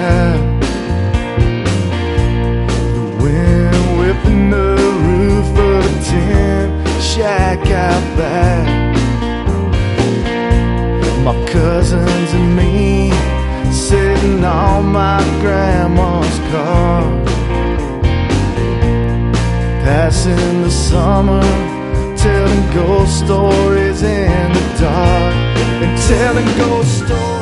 out. The wind whipping the roof of a tin shack out back. My cousins and me sitting on my grandma's car, passing the summer, telling ghost stories in the dark, and telling ghost stories.